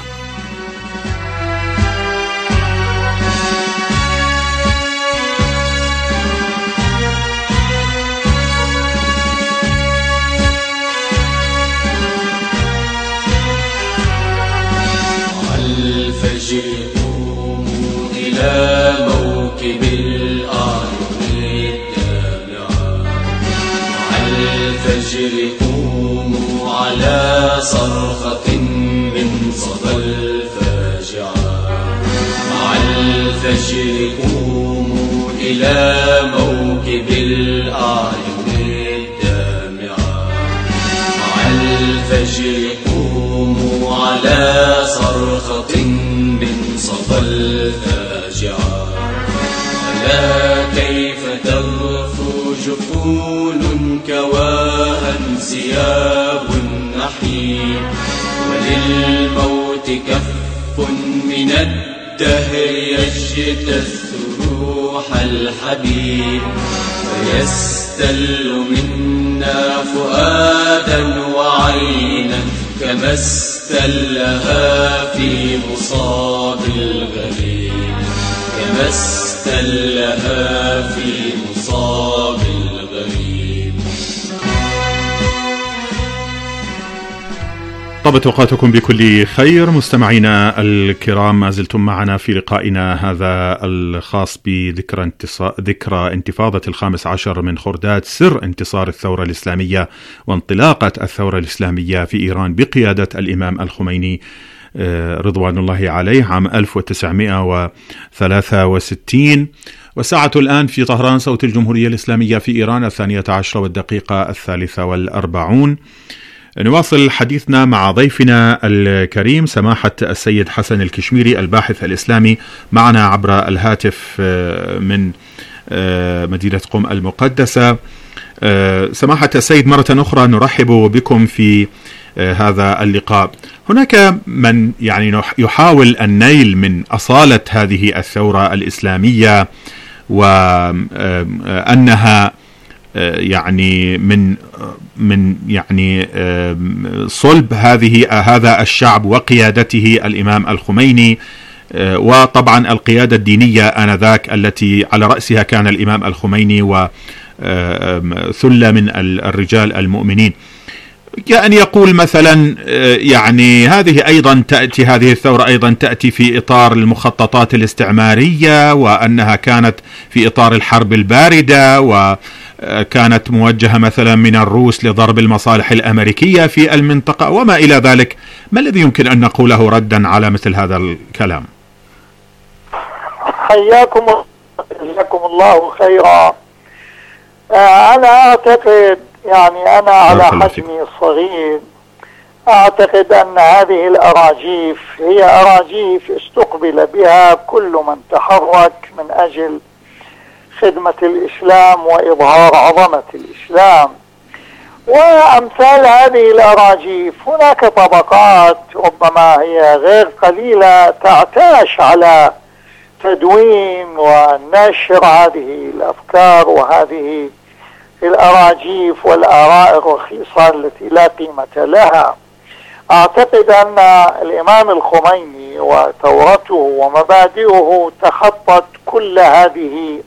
S4: قوموا إلى موكب الأعين الدامعة، مع الفجر قوموا على صرخة من صدى الفاجعة، مع الفجر قوموا إلى موكب الأعين الدامعة، مع الفجر قوموا على صرخة من صدى الفاجعة. ألا كيف تغفر وانسياب النحيب، وللموت كف من الدهر يجتث روح الحبيب، فيستل منا فؤادا وعينا كما استلها في مصاب الغريب، كما استلها في مصاب الغريب.
S3: طابت أوقاتكم بكل خير مستمعينا الكرام، ما زلتم معنا في لقائنا هذا الخاص بذكرى انتفاضة 15 من خرداد، سر انتصار الثورة الإسلامية وانطلاقة الثورة الإسلامية في إيران بقيادة الإمام الخميني رضوان الله عليه عام 1963. والساعة الآن في طهران صوت الجمهورية الإسلامية في إيران 12:43. نواصل حديثنا مع ضيفنا الكريم سماحة السيد حسن الكشميري الباحث الإسلامي، معنا عبر الهاتف من مدينة قم المقدسة. سماحة السيد، مرة أخرى نرحب بكم في هذا اللقاء. هناك من يحاول النيل من أصالة هذه الثورة الإسلامية، وأنها من صلب هذا الشعب وقيادته الإمام الخميني، وطبعا القيادة الدينية آنذاك التي على رأسها كان الإمام الخميني وثلة من الرجال المؤمنين. كأن يقول مثلا هذه الثورة أيضا تأتي في إطار المخططات الاستعمارية، وأنها كانت في إطار الحرب الباردة، وكانت موجهة مثلا من الروس لضرب المصالح الأمريكية في المنطقة وما إلى ذلك. ما الذي يمكن أن نقوله ردا على مثل هذا الكلام؟
S7: حياكم الله خيرا. أنا أعتقد أنا على حجمي الصغير أعتقد أن هذه الأراجيف هي أراجيف استقبل بها كل من تحرك من أجل خدمة الإسلام وإظهار عظمة الإسلام. وأمثال هذه الأراجيف هناك طبقات ربما هي غير قليلة تعتاش على تدوين ونشر هذه الأفكار وهذه الأراجيف والآراء الرخيصة التي لا قيمة لها. أعتقد أن الإمام الخميني وثورته ومبادئه تخطت كل هذه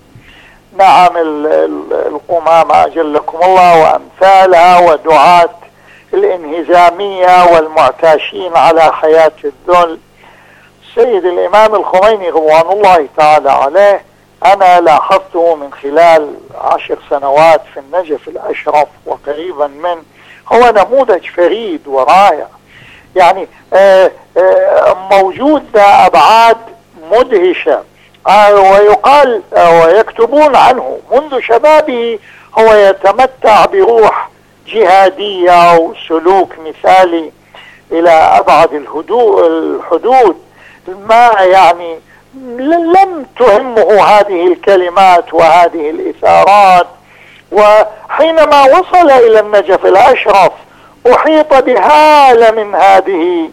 S7: القمامة أجلكم الله وأمثالها ودعاة الانهزامية والمعتاشين على حياة الذل. السيد الإمام الخميني رضوان الله تعالى عليه أنا لاحظته من خلال 10 سنوات في النجف الأشرف وقريبا منه، هو نموذج فريد ورائع، موجود أبعاد مدهشة، ويقال ويكتبون عنه منذ شبابه هو يتمتع بروح جهادية وسلوك مثالي إلى أبعد الحدود. ما لم تهمه هذه الكلمات وهذه الإثارات. وحينما وصل إلى النجف الأشرف أحيط بهالة من هذه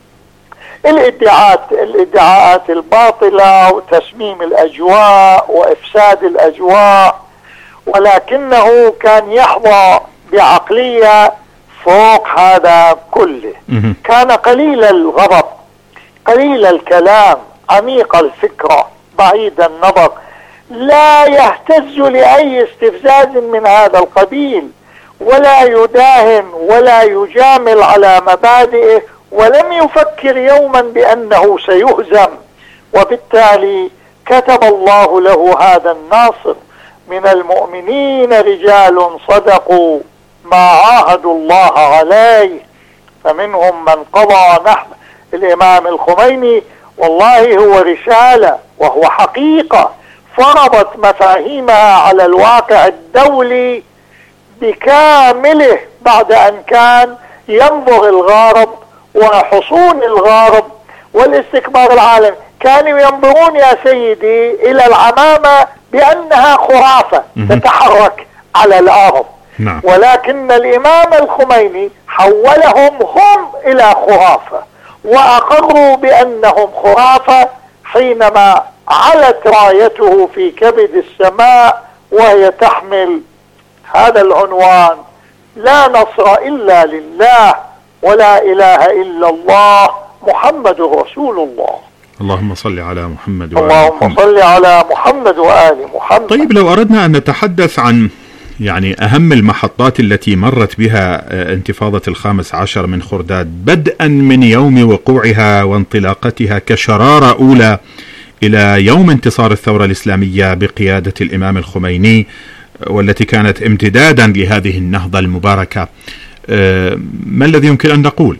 S7: الادعاءات الباطلة وتسميم الأجواء وإفساد الأجواء، ولكنه كان يحظى بعقلية فوق هذا كله. كان قليل الغضب، قليل الكلام، عميق الفكرة، بعيد النظر، لا يهتز لأي استفزاز من هذا القبيل، ولا يداهن ولا يجامل على مبادئه، ولم يفكر يوما بأنه سيهزم. وبالتالي كتب الله له هذا الناصر: من المؤمنين رجال صدقوا ما عاهدوا الله عليه فمنهم من قضى نحبه. الإمام الخميني والله هو رسالة وهو حقيقة فرضت مفاهيمها على الواقع الدولي بكامله، بعد أن كان ينظر الغرب وحصون الغرب والاستكبار العالمي كانوا ينظرون يا سيدي إلى العمامة بأنها خرافة تتحرك على الأرض.
S3: نعم.
S7: ولكن الإمام الخميني حولهم هم إلى خرافة، وأقروا بأنهم خرافة حينما علت رايته في كبد السماء وهي تحمل هذا العنوان: لا نصر إلا لله ولا إله إلا الله محمد رسول الله.
S3: اللهم صل على محمد وآل
S7: اللهم
S3: محمد.
S7: صل على محمد وآل محمد.
S3: طيب، لو أردنا أن نتحدث عن أهم المحطات التي مرت بها انتفاضة 15 من خرداد، بدءا من يوم وقوعها وانطلاقتها كشرارة أولى إلى يوم انتصار الثورة الإسلامية بقيادة الإمام الخميني، والتي كانت امتدادا لهذه النهضة المباركة، ما الذي يمكن أن نقول؟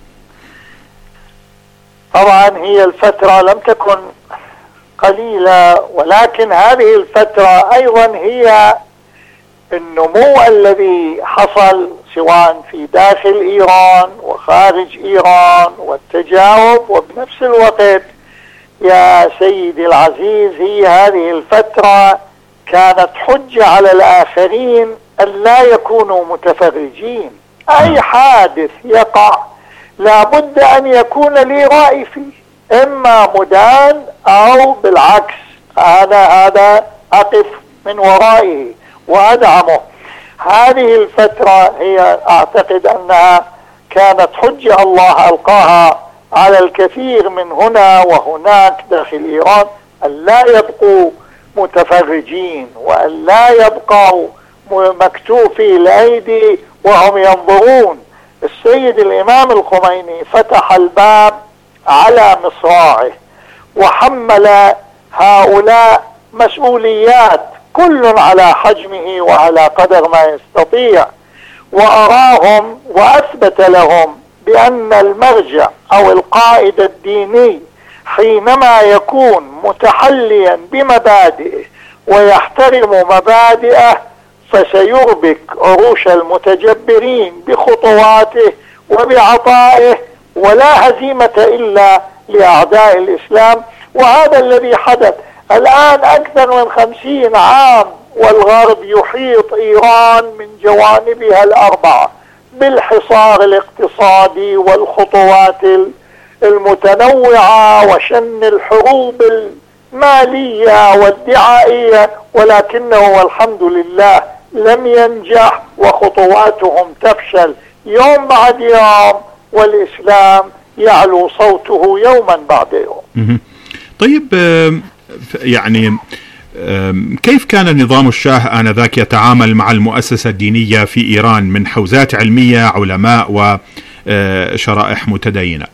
S7: طبعا هي الفترة لم تكن قليلة، ولكن هذه الفترة أيضا هي النمو الذي حصل سواء في داخل إيران وخارج إيران والتجاوب. وبنفس الوقت يا سيدي العزيز، هي هذه الفترة كانت حجة على الآخرين أن لا يكونوا متفرجين. أي حادث يقع لابد أن يكون لي رأي فيه، إما مدان أو بالعكس أنا هذا أقف من ورائه وأدعمه. هذه الفترة هي أعتقد أنها كانت حجة الله ألقاها على الكثير من هنا وهناك داخل إيران أن لا يبقوا متفرجين، وأن لا يبقوا مكتوفي الأيدي وهم ينظرون. السيد الإمام الخميني فتح الباب على مصراعه وحمل هؤلاء مسؤوليات كل على حجمه وعلى قدر ما يستطيع، وأراهم وأثبت لهم بأن المرجع أو القائد الديني حينما يكون متحليا بمبادئه ويحترم مبادئه فسيربك عروش المتجبرين بخطواته وبعطائه، ولا هزيمة إلا لأعداء الإسلام. وهذا الذي حدث الآن. أكثر من 50 عام والغرب يحيط إيران من جوانبها الأربعة بالحصار الاقتصادي والخطوات المتنوعة وشن الحروب المالية والدعائية، ولكنه والحمد لله لم ينجح وخطواتهم تفشل يوم بعد يوم، والإسلام يعلو صوته يوما بعد يوم.
S3: طيب، كيف كان نظام الشاه آنذاك يتعامل مع المؤسسة الدينية في إيران من حوزات علمية، علماء وشرائح متدينة؟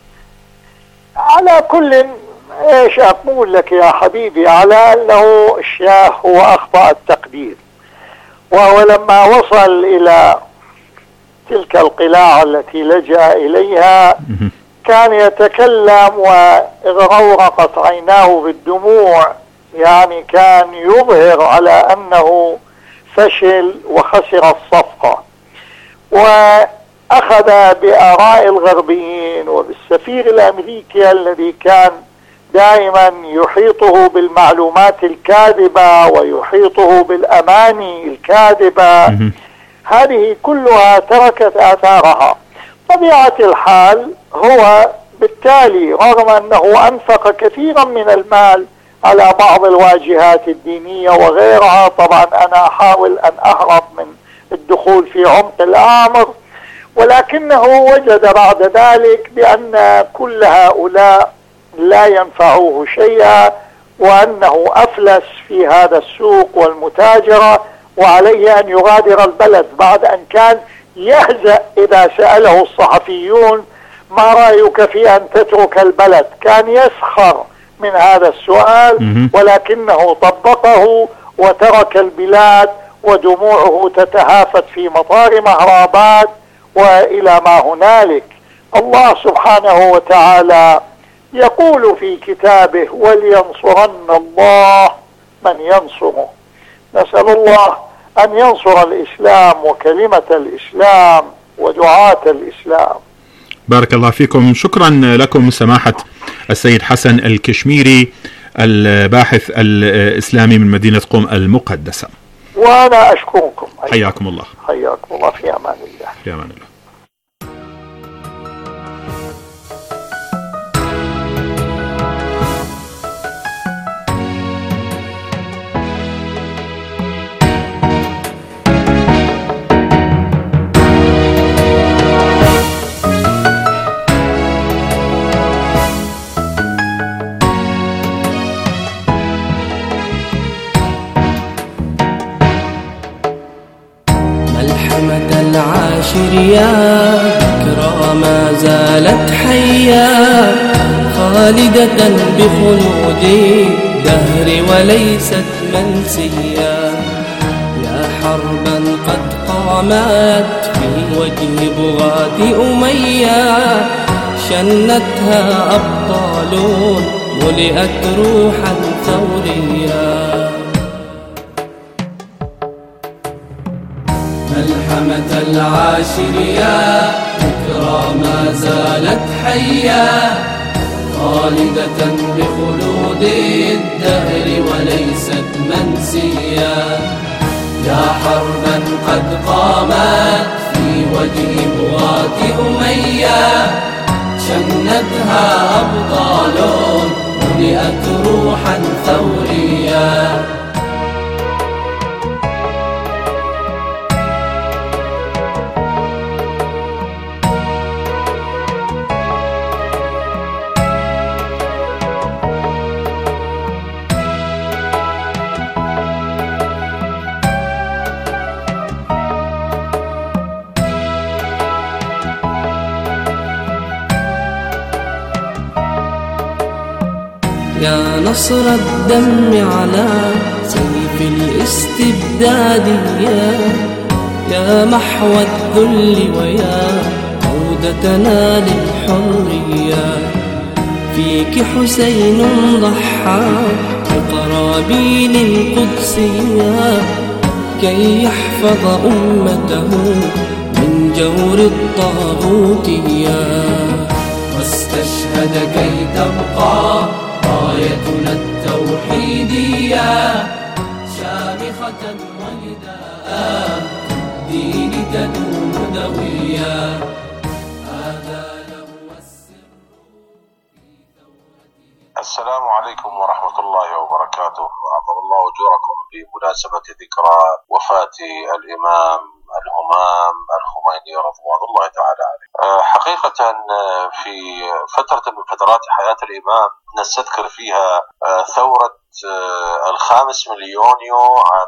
S7: على كل ايش اقول لك يا حبيبي، على انه الشاه هو اخطأ التقدير، وهو لما وصل الى تلك القلاع التي لجأ اليها كان يتكلم وغورقت عيناه بالدموع، يعني كان يظهر على أنه فشل وخسر الصفقة، وأخذ بآراء الغربيين وبالسفير الأمريكي الذي كان دائما يحيطه بالمعلومات الكاذبة ويحيطه بالأماني الكاذبة. هذه كلها تركت آثارها. طبيعة الحال هو بالتالي رغم أنه أنفق كثيرا من المال على بعض الواجهات الدينية وغيرها، طبعا أنا أحاول أن أهرب من الدخول في عمق الأمر، ولكنه وجد بعد ذلك بأن كل هؤلاء لا ينفعوه شيئا، وأنه أفلس في هذا السوق والمتاجرة، وعليه أن يغادر البلد بعد أن كان يهزأ إذا سأله الصحفيون ما رأيك في أن تترك البلد، كان يسخر من هذا السؤال، ولكنه طبقه وترك البلاد ودموعه تتهافت في مطار مهراباد وإلى ما هنالك. الله سبحانه وتعالى يقول في كتابه: ولينصرن الله من ينصره. نسأل الله أن ينصر الإسلام وكلمة الإسلام ودعاة الإسلام.
S3: بارك الله فيكم. شكرا لكم سماحة السيد حسن الكشميري، الباحث الإسلامي من مدينة قم المقدسة.
S7: وأنا أشكركم.
S3: حياكم الله.
S7: حياكم الله. في أمان الله.
S3: في أمان الله.
S8: العاشر يا ذكرى ما زالت حيا خالدة بخلود الدهر وليست منسيا، يا حربا قد قامت في وجه بغاة أمية شنتها أبطال ملئت روحا ثوريا. ملحمة العاشر يا ذكرى ما زالت حيا خالدة بخلود الدهر وليست منسيا، يا حربا قد قامت في وجه بغاة أمية شنتها أبطال ملئت روحا ثوريا. يا نصر الدم على سيف الاستبداد يا محو الذل ويا عودتنا للحرية، فيك حسين ضحى بقرابين القدسية كي يحفظ أمته من جور الطاغوتية، واستشهد كي تبقى رايتنا التوحيدية شامخة ونداء الدين تدوم دويا. هذا له السر في ثورته.
S5: السلام عليكم ورحمة الله وبركاته. أعظم الله أجوركم بمناسبة ذكرى وفاة الإمام الهمام الخميني رضوان الله تعالى عليه. حقيقة في فترة من فترات حياة الإمام نستذكر فيها ثورة 5 من يونيو عام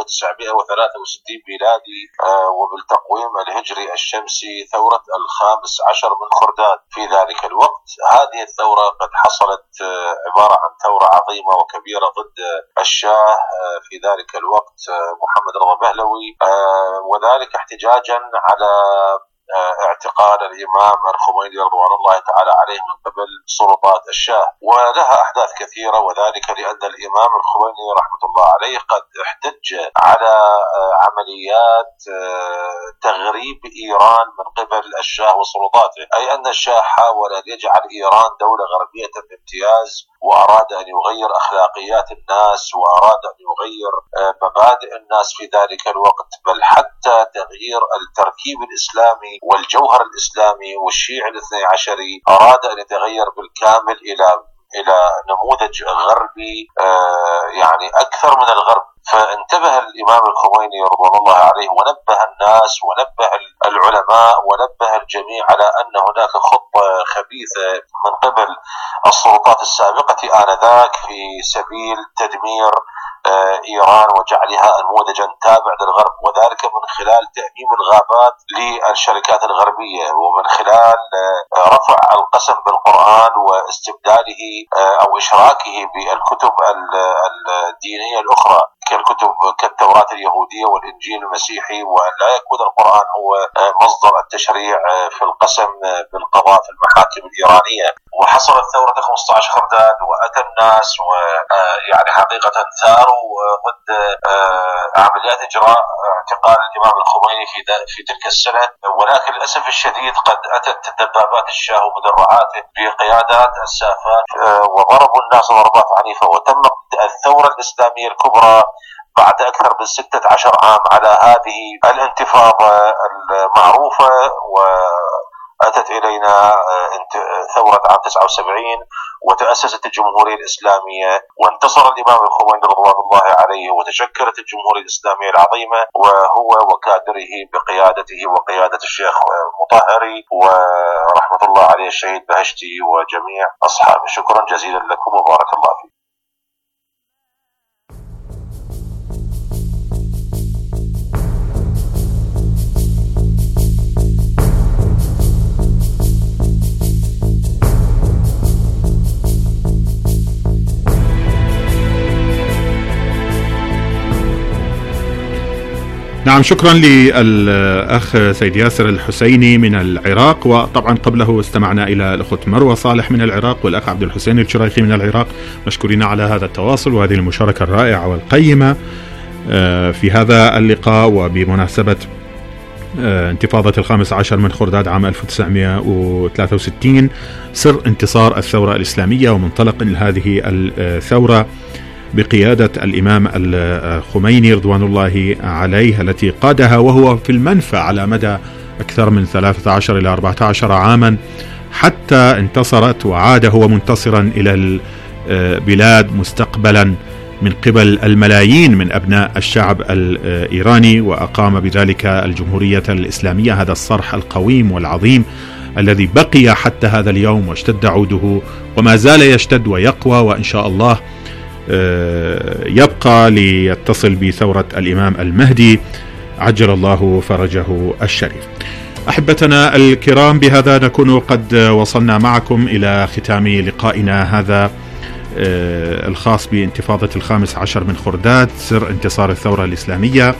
S5: 1963 ميلادي، وبالتقويم الهجري الشمسي ثورة 15 من خرداد. في ذلك الوقت هذه الثورة قد حصلت عبارة عن ثورة عظيمة وكبيرة ضد الشاه في ذلك الوقت محمد رضا بهلوي، وذلك احتجاجا على اعتقال الإمام الخميني رضوان الله تعالى عليه من قبل سلطات الشاه. ولها أحداث كثيرة، وذلك لأن الإمام الخميني رحمة الله عليه قد احتج على عمليات تغريب إيران من قبل الشاه وسلطاته، أي أن الشاه حاول أن يجعل إيران دولة غربية بامتياز، وأراد أن يغير أخلاقيات الناس، وأراد أن يغير مبادئ الناس في ذلك الوقت، بل حتى تغيير التركيب الإسلامي والجوهر الإسلامي والشيعي الاثني عشري أراد أن يتغير بالكامل إلى نموذج غربي يعني أكثر من الغرب. فانتبه الإمام الخميني رضوان الله عليه ونبه الناس ونبه العلماء ونبه الجميع على أن هناك خطة خبيثة من قبل السلطات السابقة آنذاك في سبيل تدمير إيران وجعلها نموذجا تابع للغرب، وذلك من خلال تأميم الغابات للشركات الغربية، ومن خلال رفع القسم بالقرآن واستبداله أو إشراكه بالكتب الدينية الأخرى كالكتب كالتوراة اليهودية والإنجيل المسيحي، وأن لا يكون القرآن هو مصدر التشريع في القسم بالقضاء في المحاكم الإيرانية. وحصلت ثورة 15 خرداد وأتى الناس ويعني حقيقة ثاروا ضد عمليات إجراء اعتقال الإمام الخميني في تلك السنة، ولكن للأسف الشديد قد أتت دبابات الشاه ومدرعاته بقيادات السافات وضربوا الناس ضربات عنيفة، وتم الثورة الإسلامية الكبرى بعد أكثر من 16 عام على هذه الانتفاضة المعروفة. وأتت إلينا ثورة عام 79 وتأسست الجمهورية الإسلامية وانتصر الإمام الخميني رضوان الله عليه وتشكلت الجمهورية الإسلامية العظيمة، وهو وكادره بقيادته وقيادة الشيخ مطهري ورحمة الله عليه الشهيد بهشتي وجميع أصحابه. شكرا جزيلا لكم وبارك الله فيكم.
S3: نعم، شكرا للأخ سيد ياسر الحسيني من العراق. وطبعا قبله استمعنا إلى الأخت مروة صالح من العراق والأخ عبد الحسين الشريخي من العراق. مشكورين على هذا التواصل وهذه المشاركة الرائعة والقيمة في هذا اللقاء وبمناسبة انتفاضة 15 من خرداد عام 1963، سر انتصار الثورة الإسلامية ومنطلق هذه الثورة بقيادة الإمام الخميني رضوان الله عليه، التي قادها وهو في المنفى على مدى أكثر من 13 إلى 14 عاما حتى انتصرت وعاد هو منتصرا إلى البلاد مستقبلا من قبل الملايين من أبناء الشعب الإيراني، وأقام بذلك الجمهورية الإسلامية، هذا الصرح القويم والعظيم الذي بقي حتى هذا اليوم واشتد عوده وما زال يشتد ويقوى، وإن شاء الله يبقى ليتصل بثورة الإمام المهدي عجل الله فرجه الشريف. أحبتنا الكرام، بهذا نكون قد وصلنا معكم إلى ختام لقائنا هذا الخاص بانتفاضة 15 من خرداد، سر انتصار الثورة الإسلامية.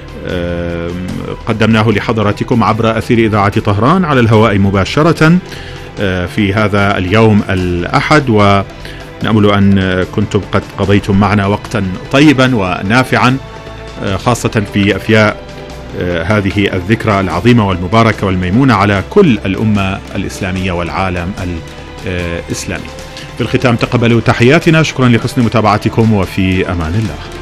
S3: قدمناه لحضراتكم عبر أثير إذاعة طهران على الهواء مباشرة في هذا اليوم الأحد، ونأمل أن كنتم قد قضيتم معنا وقتا طيبا ونافعا، خاصة في أفياء هذه الذكرى العظيمة والمباركة والميمونة على كل الأمة الإسلامية والعالم الإسلامي. في الختام تقبلوا تحياتنا، شكرا لحسن متابعتكم وفي أمان الله.